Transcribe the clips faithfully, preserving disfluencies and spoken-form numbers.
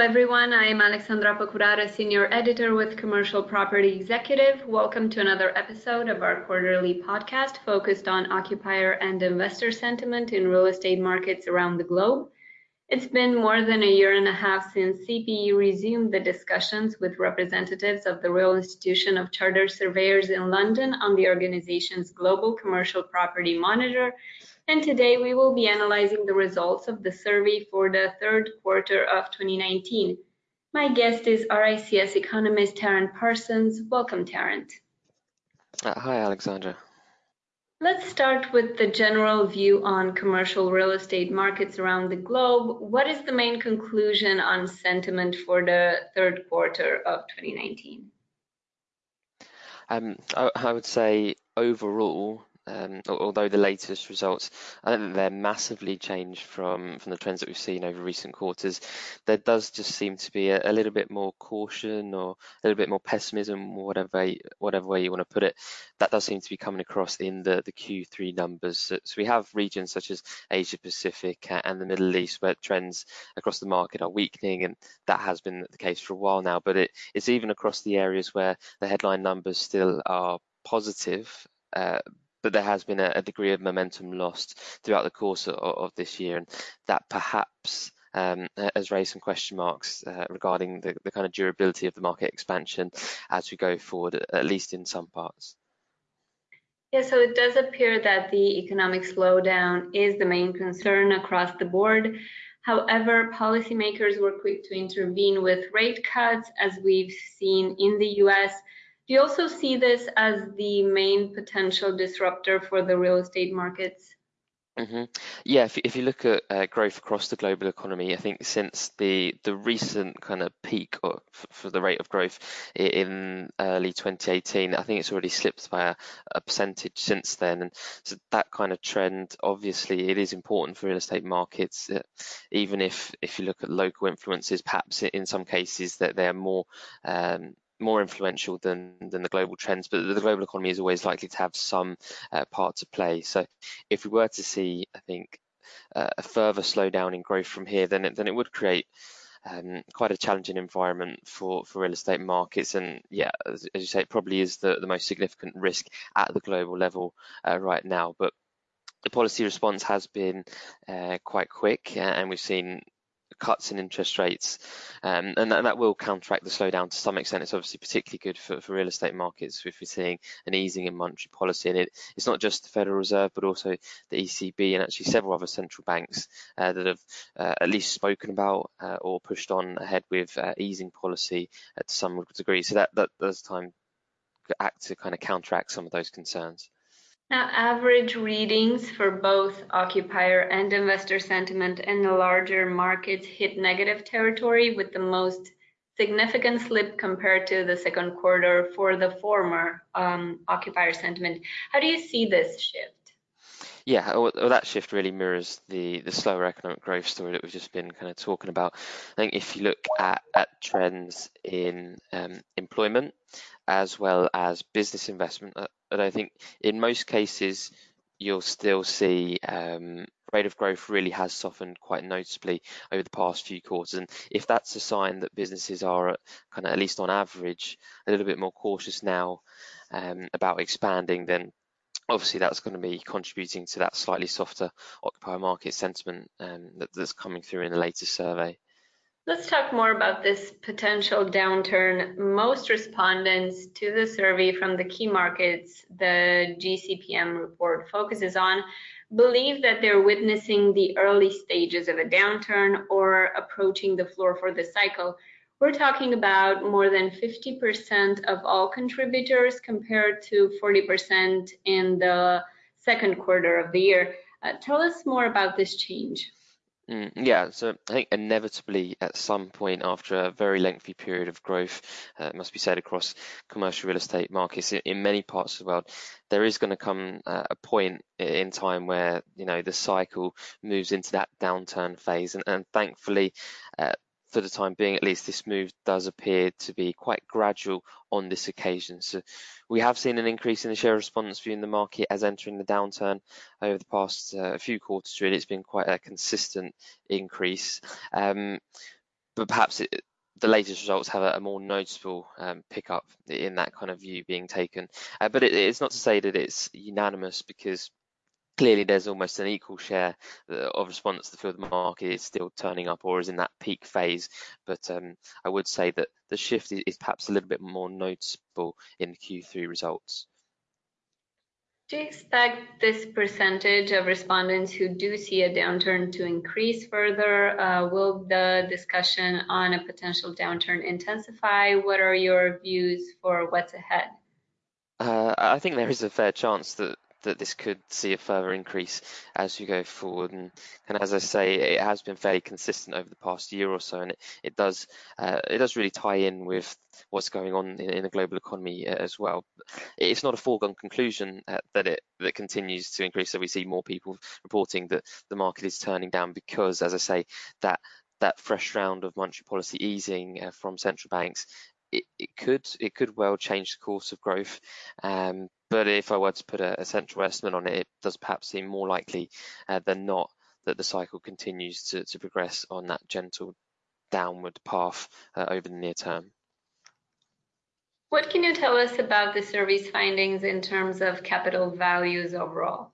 everyone. I am Alexandra Pacurara, Senior Editor with Commercial Property Executive. Welcome to another episode of our quarterly podcast focused on occupier and investor sentiment in real estate markets around the globe. It's been more than a year and a half since C P E resumed the discussions with representatives of the Royal Institution of Chartered Surveyors in London on the organization's Global Commercial Property Monitor. And today we will be analyzing the results of the survey for the third quarter of twenty nineteen. My guest is R I C S economist Tarrant Parsons. Welcome, Tarrant. Uh, hi, Alexandra. Let's start with the general view on commercial real estate markets around the globe. What is the main conclusion on sentiment for the third quarter of twenty nineteen? Um, I, I would say overall, um, although the latest results, I don't think they're massively changed from, from the trends that we've seen over recent quarters. There does just seem to be a, a little bit more caution or a little bit more pessimism, whatever whatever way you want to put it. That does seem to be coming across in the, the Q three numbers. So, so we have regions such as Asia Pacific and the Middle East where trends across the market are weakening, and that has been the case for a while now. But it, it's even across the areas where the headline numbers still are positive. Uh, but there has been a, a degree of momentum lost throughout the course of, of this year, and that perhaps um, has raised some question marks uh, regarding the, the kind of durability of the market expansion as we go forward, at least in some parts. Yeah, so it does appear that the economic slowdown is the main concern across the board. However, policymakers were quick to intervene with rate cuts, as we've seen in the U S. Do you also see this as the main potential disruptor for the real estate markets? Mm-hmm. Yeah, if, if you look at uh, growth across the global economy, I think since the the recent kind of peak of, for the rate of growth in early twenty eighteen, I think it's already slipped by a, a percentage since then. And so that kind of trend, obviously, it is important for real estate markets, uh, even if if you look at local influences, perhaps in some cases that they're more um, more influential than than the global trends, but the global economy is always likely to have some uh, part to play. So if we were to see, I think, uh, a further slowdown in growth from here, then it, then it would create um, quite a challenging environment for, for real estate markets. And yeah, as, as you say, it probably is the, the most significant risk at the global level uh, right now. But the policy response has been uh, quite quick, and we've seen cuts in interest rates, um, and, that, and that will counteract the slowdown to some extent. It's obviously particularly good for, for real estate markets if we're seeing an easing in monetary policy, and it, it's not just the Federal Reserve but also the E C B and actually several other central banks uh, that have uh, at least spoken about uh, or pushed on ahead with uh, easing policy uh, to some degree. So that, that does time to act to kind of counteract some of those concerns. Now, average readings for both occupier and investor sentiment in the larger markets hit negative territory, with the most significant slip compared to the second quarter for the former um, occupier sentiment. How do you see this shift? Yeah, well, that shift really mirrors the the slower economic growth story that we've just been kind of talking about. I think if you look at, at trends in um, employment as well as business investment, uh, and I think in most cases you'll still see um, rate of growth really has softened quite noticeably over the past few quarters. And if that's a sign that businesses are at, kind of at least on average a little bit more cautious now um, about expanding, then obviously that's going to be contributing to that slightly softer occupier market sentiment um, that, that's coming through in the latest survey. Let's talk more about this potential downturn. Most respondents to the survey from the key markets the G C P M report focuses on believe that they're witnessing the early stages of a downturn or approaching the floor for the cycle. We're talking about more than fifty percent of all contributors compared to forty percent in the second quarter of the year. Uh, tell us more about this change. Mm, yeah, so I think inevitably at some point after a very lengthy period of growth, uh, it must be said across commercial real estate markets in, in many parts of the world, there is going to come uh, a point in time where, you know, the cycle moves into that downturn phase. And, and thankfully, uh, for the time being, at least, this move does appear to be quite gradual on this occasion. So we have seen an increase in the share of respondents viewing the market as entering the downturn over the past uh, few quarters. Really, it's been quite a consistent increase. Um, but perhaps it, the latest results have a, a more noticeable um, pickup in that kind of view being taken. Uh, but it, it's not to say that it's unanimous, because clearly there's almost an equal share of response to feel the market is still turning up or is in that peak phase. But um, I would say that the shift is, is perhaps a little bit more noticeable in the Q three results. Do you expect this percentage of respondents who do see a downturn to increase further? Uh, will the discussion on a potential downturn intensify? What are your views for what's ahead? Uh, I think there is a fair chance that that this could see a further increase as we go forward, and, and as I say, it has been fairly consistent over the past year or so, and it, it does uh, it does really tie in with what's going on in, in the global economy as well. It's not a foregone conclusion uh, that it that continues to increase, so we see more people reporting that the market is turning down, because, as I say, that that fresh round of monetary policy easing uh, from central banks, it, it could it could well change the course of growth. Um, but if I were to put a, a central estimate on it, it does perhaps seem more likely uh, than not that the cycle continues to, to progress on that gentle downward path uh, over the near term. What can you tell us about the survey's findings in terms of capital values overall?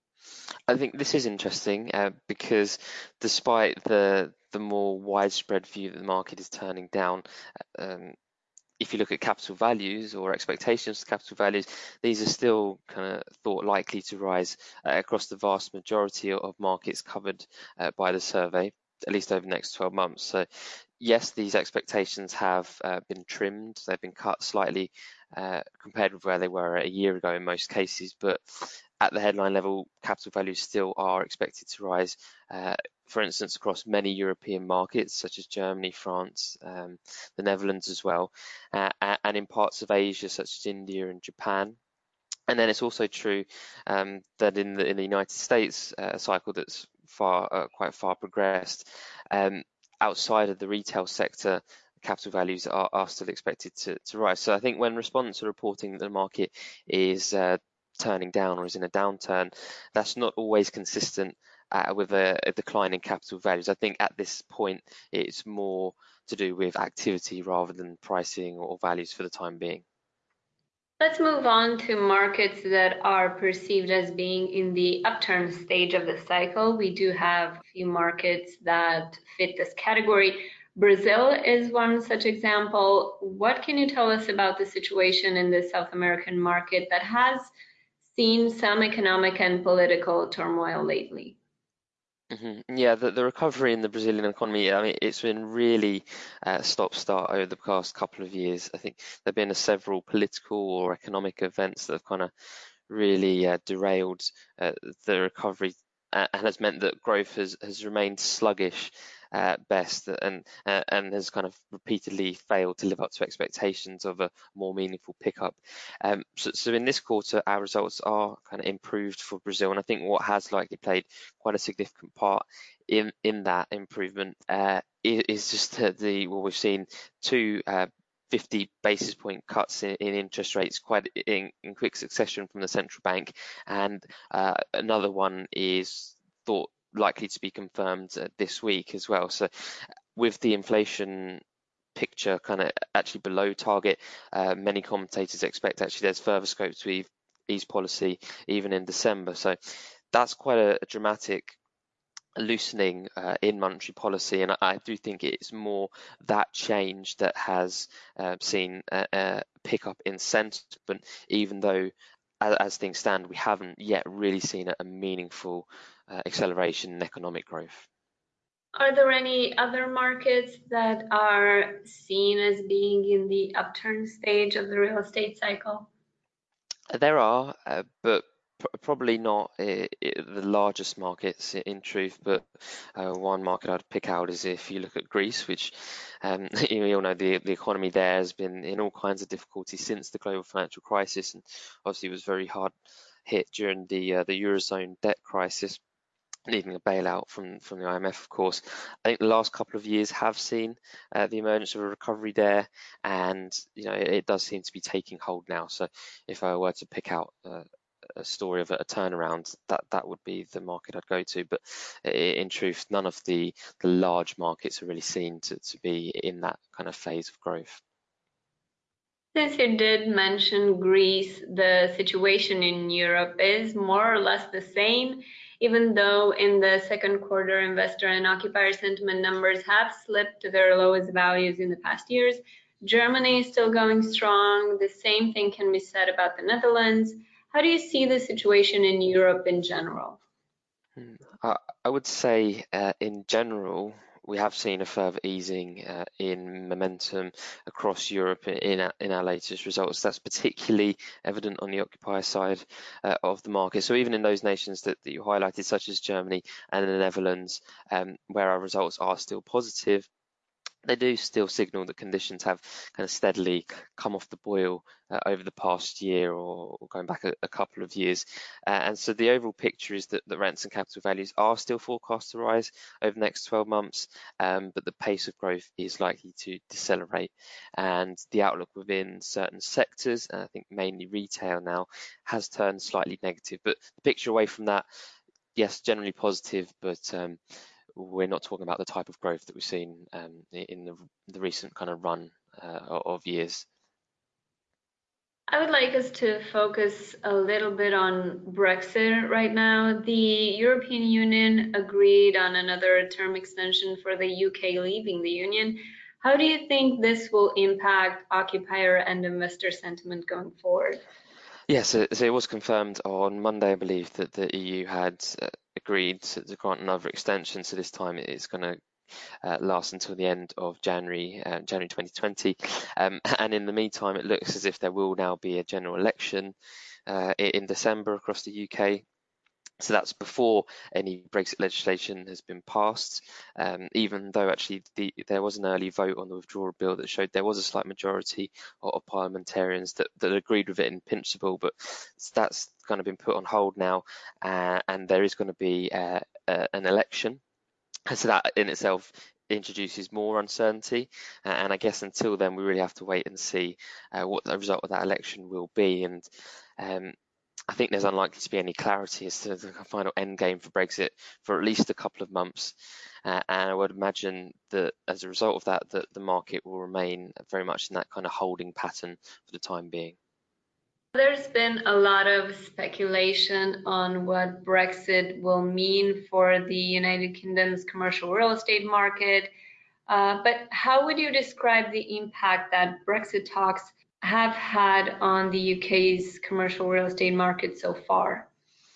I think this is interesting uh, because despite the the more widespread view that the market is turning down, um, if you look at capital values or expectations for capital values, these are still kind of thought likely to rise uh, across the vast majority of markets covered uh, by the survey, at least over the next twelve months. So yes, these expectations have uh, been trimmed, they've been cut slightly uh, compared with where they were a year ago in most cases, but at the headline level, capital values still are expected to rise, uh, for instance, across many European markets such as Germany, France, um, the Netherlands as well, uh, and in parts of Asia such as India and Japan. And then it's also true um, that in the in the United States, uh, a cycle that's far uh, quite far progressed, um, outside of the retail sector, capital values are, are still expected to, to rise. So I think when respondents are reporting that the market is uh, turning down or is in a downturn, that's not always consistent uh, with a, a decline in capital values. I think at this point it's more to do with activity rather than pricing or values for the time being. Let's move on to markets that are perceived as being in the upturn stage of the cycle. We do have a few markets that fit this category. Brazil is one such example. What can you tell us about the situation in the South American market that has seen some economic and political turmoil lately? Mm-hmm. Yeah, the, the recovery in the Brazilian economy, I mean, it's been really uh, stop-start over the past couple of years. I think there have been several political or economic events that have kind of really uh, derailed uh, the recovery uh, and has meant that growth has, has remained sluggish at best, and uh, and has kind of repeatedly failed to live up to expectations of a more meaningful pickup. Um, so, so in this quarter, our results are kind of improved for Brazil, and I think what has likely played quite a significant part in in that improvement uh, is, is just the, the well, we've seen two uh, fifty basis point cuts in, in interest rates quite in, in quick succession from the central bank, and uh, another one is thought likely to be confirmed uh, this week as well. So with the inflation picture kind of actually below target, uh, many commentators expect actually there's further scope to ease policy even in December. So that's quite a, a dramatic loosening uh, in monetary policy, and I, I do think it's more that change that has uh, seen a, a pickup in sentiment, even though as, as things stand, we haven't yet really seen a, a meaningful uh, acceleration in economic growth. Are there any other markets that are seen as being in the upturn stage of the real estate cycle? There are, uh, but pr probably not uh, the largest markets in truth. But uh, one market I'd pick out is if you look at Greece, which um, you all know the the economy there has been in all kinds of difficulty since the global financial crisis, and obviously was very hard hit during the uh, the Eurozone debt crisis, needing a bailout from from the I M F, of course. I think the last couple of years have seen uh, the emergence of a recovery there, and you know it, it does seem to be taking hold now. So if I were to pick out uh, a story of a turnaround, that that would be the market I'd go to. But in truth, none of the the large markets are really seen to, to be in that kind of phase of growth. Since you did mention Greece, the situation in Europe is more or less the same, even though in the second quarter, investor and occupier sentiment numbers have slipped to their lowest values in the past years. Germany is still going strong. The same thing can be said about the Netherlands. How do you see the situation in Europe in general? I, I would say uh, in general, we have seen a further easing uh, in momentum across Europe in our, in our latest results. That's particularly evident on the occupier side uh, of the market. So even in those nations that, that you highlighted, such as Germany and the Netherlands, um, where our results are still positive, they do still signal that conditions have kind of steadily come off the boil uh, over the past year or, or going back a, a couple of years. Uh, and so the overall picture is that the rents and capital values are still forecast to rise over the next twelve months, um, but the pace of growth is likely to decelerate. And the outlook within certain sectors, and I think mainly retail now, has turned slightly negative. But the picture away from that, yes, generally positive, but um, we're not talking about the type of growth that we've seen um, in the, the recent kind of run uh, of years. I would like us to focus a little bit on Brexit right now. The European Union agreed on another term extension for the U K leaving the Union. How do you think this will impact occupier and investor sentiment going forward? Yes, yeah, so, so it was confirmed on Monday, I believe, that the E U had uh, agreed to, to grant another extension. So this time it's going to uh, last until the end of January, uh, January twenty twenty. Um, and in the meantime, it looks as if there will now be a general election uh, in December across the U K. So that's before any Brexit legislation has been passed, um, even though actually the, there was an early vote on the withdrawal bill that showed there was a slight majority of, of parliamentarians that, that agreed with it in principle, but that's kind of been put on hold now, uh, and there is going to be uh, uh, an election. So that in itself introduces more uncertainty, uh, and I guess until then we really have to wait and see uh, what the result of that election will be. And um, I think there's unlikely to be any clarity as to the final end game for Brexit for at least a couple of months. Uh, and I would imagine that as a result of that, that the market will remain very much in that kind of holding pattern for the time being. There's been a lot of speculation on what Brexit will mean for the United Kingdom's commercial real estate market. Uh, but how would you describe the impact that Brexit talks have had on the U K's commercial real estate market so far?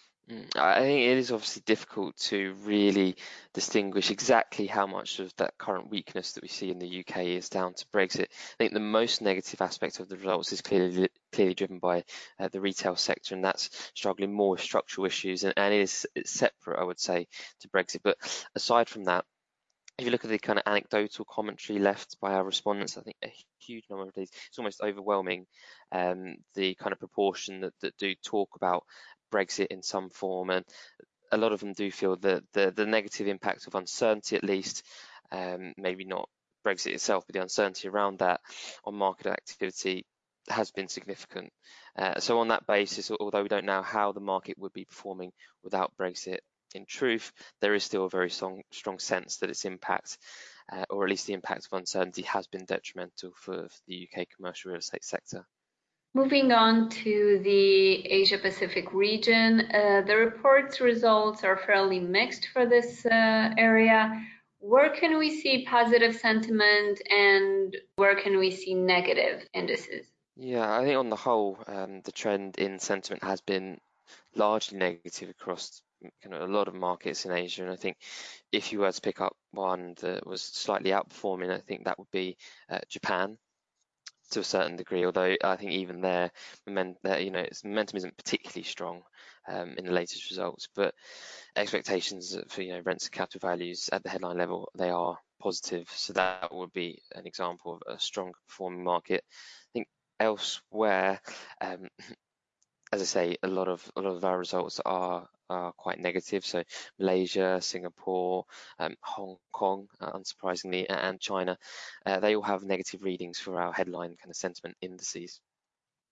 I think it is obviously difficult to really distinguish exactly how much of that current weakness that we see in the U K is down to Brexit. I think the most negative aspect of the results is clearly clearly driven by uh, the retail sector, and that's struggling more with structural issues, and, and it is it's separate, I would say, to Brexit. But aside from that, if you look at the kind of anecdotal commentary left by our respondents, I think a huge number of these, it's almost overwhelming, um, the kind of proportion that, that do talk about Brexit in some form, and a lot of them do feel that the, the negative impact of uncertainty, at least, um, maybe not Brexit itself, but the uncertainty around that on market activity has been significant. Uh, so on that basis, although we don't know how the market would be performing without Brexit, in truth, there is still a very strong, strong sense that its impact, uh, or at least the impact of uncertainty, has been detrimental for, for the U K commercial real estate sector. Moving on to the Asia Pacific region, uh, the report's results are fairly mixed for this uh, area. Where can we see positive sentiment and where can we see negative indices? Yeah, I think on the whole, um, the trend in sentiment has been largely negative across kind of a lot of markets in Asia. And I think if you were to pick up one that was slightly outperforming, I think that would be uh, Japan to a certain degree. Although I think even there, momentum, you know, its momentum isn't particularly strong um, in the latest results. But expectations for you know rents and capital values at the headline level, they are positive. So that would be an example of a strong performing market. I think elsewhere, um, as I say, a lot of a lot of our results are are quite negative. So Malaysia, Singapore, um, Hong Kong, uh, unsurprisingly, and China, uh, they all have negative readings for our headline kind of sentiment indices.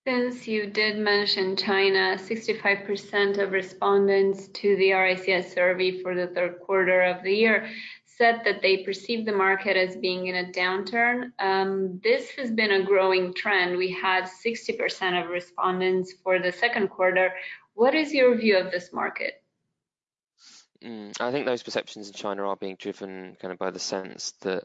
Since you did mention China, sixty-five percent of respondents to the R I C S survey for the third quarter of the year said that they perceive the market as being in a downturn. Um, this has been a growing trend. We had sixty percent of respondents for the second quarter. What is your view of this market? Mm, I think those perceptions in China are being driven kind of by the sense that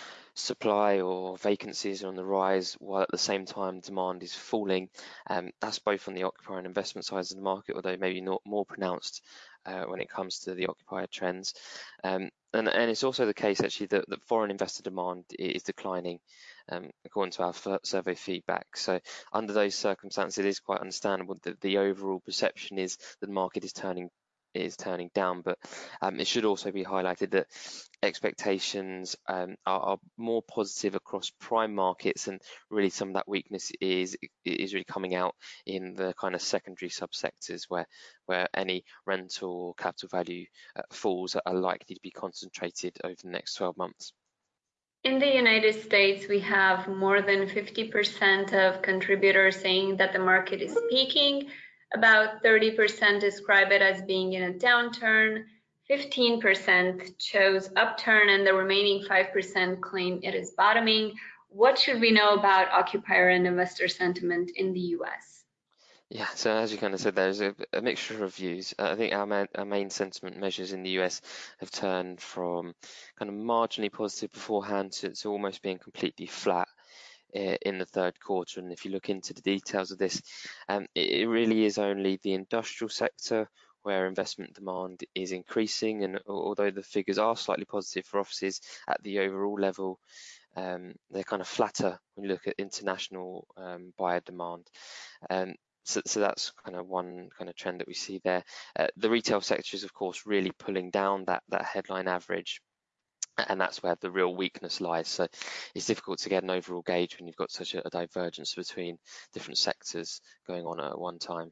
supply or vacancies are on the rise, while at the same time demand is falling. Um, that's both on the occupier and investment sides of the market, although maybe not more pronounced uh, when it comes to the occupier trends. Um, and, and it's also the case actually that, that foreign investor demand is declining, um, according to our survey feedback. So under those circumstances, it is quite understandable that the overall perception is that the market is turning is turning down, but um, it should also be highlighted that expectations um, are, are more positive across prime markets, and really some of that weakness is is really coming out in the kind of secondary subsectors where where any rental or capital value uh, falls are likely to be concentrated over the next twelve months. In the United States, we have more than fifty percent of contributors saying that the market is peaking. About thirty percent describe it as being in a downturn. fifteen percent chose upturn, and the remaining five percent claim it is bottoming. What should we know about occupier and investor sentiment in the U S? Yeah, so as you kind of said, there's a, a mixture of views. Uh, I think our main, our main sentiment measures in the U S have turned from kind of marginally positive beforehand to, to almost being completely flat uh, in the third quarter. And if you look into the details of this, um, it, it really is only the industrial sector where investment demand is increasing. And although the figures are slightly positive for offices at the overall level, um, they're kind of flatter when you look at international um, buyer demand. Um, so, so that's kind of one kind of trend that we see there. Uh, the retail sector is, of course, really pulling down that, that headline average, and that's where the real weakness lies. So it's difficult to get an overall gauge when you've got such a, a divergence between different sectors going on at one time.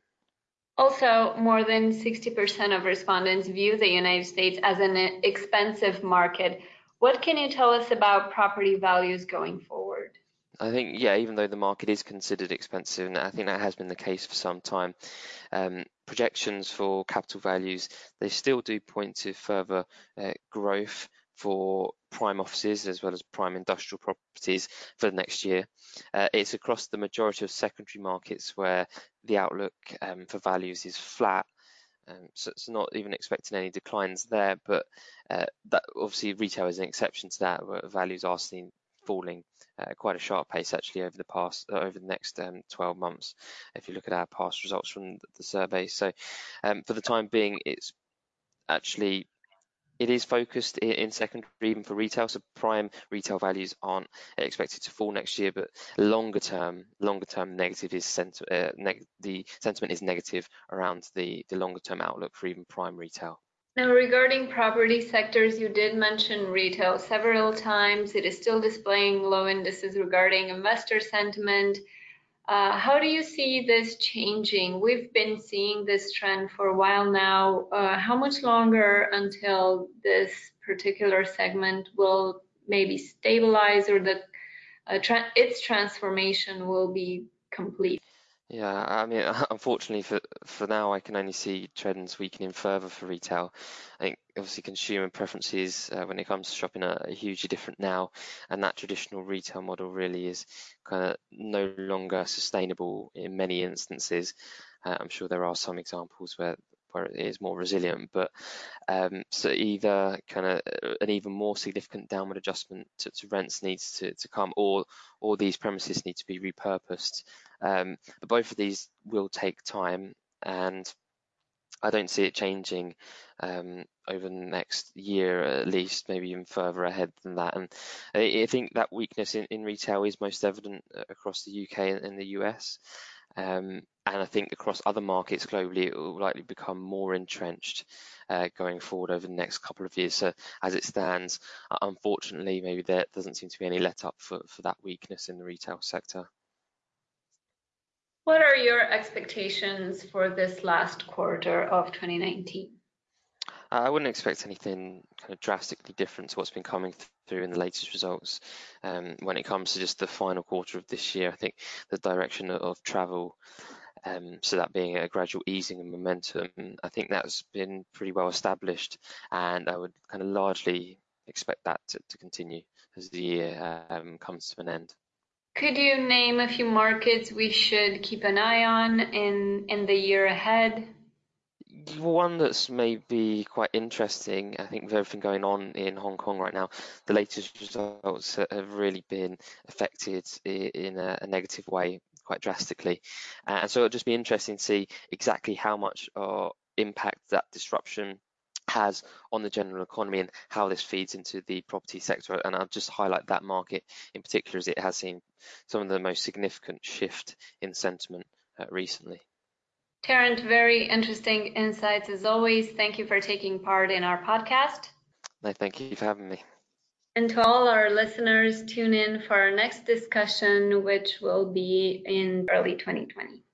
Also, more than sixty percent of respondents view the United States as an expensive market. What can you tell us about property values going forward? I think, yeah, even though the market is considered expensive, and I think that has been the case for some time, um, projections for capital values, they still do point to further uh, growth for prime offices as well as prime industrial properties for the next year. Uh, it's across the majority of secondary markets where the outlook um, for values is flat. Um, so it's not even expecting any declines there, but uh, that obviously retail is an exception to that, where values are seen falling at quite a sharp pace actually over the past uh, over the next um, twelve months, if you look at our past results from the survey. So um, for the time being, it's actually it is focused in, in secondary even for retail. So prime retail values aren't expected to fall next year, but longer term, longer term negative is sent, uh, neg the sentiment is negative around the the longer term outlook for even prime retail. Now, regarding property sectors, you did mention retail several times. It is still displaying low indices regarding investor sentiment. Uh, how do you see this changing? We've been seeing this trend for a while now. Uh, how much longer until this particular segment will maybe stabilize, or the uh, tra its transformation will be complete? Yeah, I mean, unfortunately for for now, I can only see trends weakening further for retail. I think obviously consumer preferences uh, when it comes to shopping are, are hugely different now, and that traditional retail model really is kind of no longer sustainable in many instances. Uh, I'm sure there are some examples where where it is more resilient, but um, so either kind of an even more significant downward adjustment to, to rents needs to, to come, or or these premises need to be repurposed. Um, but both of these will take time, and I don't see it changing um, over the next year at least, maybe even further ahead than that. And I, I think that weakness in, in retail is most evident across the U K and, and the U S. Um, and I think across other markets globally, it will likely become more entrenched uh, going forward over the next couple of years. So as it stands, uh, unfortunately, maybe there doesn't seem to be any let up for, for that weakness in the retail sector. What are your expectations for this last quarter of twenty nineteen? I wouldn't expect anything kind of drastically different to what's been coming through in the latest results. Um, when it comes to just the final quarter of this year, I think the direction of travel, um, so that being a gradual easing of momentum, I think that's been pretty well established, and I would kind of largely expect that to, to continue as the year um, comes to an end. Could you name a few markets we should keep an eye on in, in the year ahead? One that's maybe quite interesting, I think, with everything going on in Hong Kong right now, the latest results have really been affected in a, a negative way quite drastically. And so it'll just be interesting to see exactly how much uh, impact that disruption has on the general economy and how this feeds into the property sector. And I'll just highlight that market in particular, as it has seen some of the most significant shift in sentiment uh, recently. Terence, very interesting insights as always. Thank you for taking part in our podcast. No, thank you for having me. And to all our listeners, tune in for our next discussion, which will be in early twenty twenty.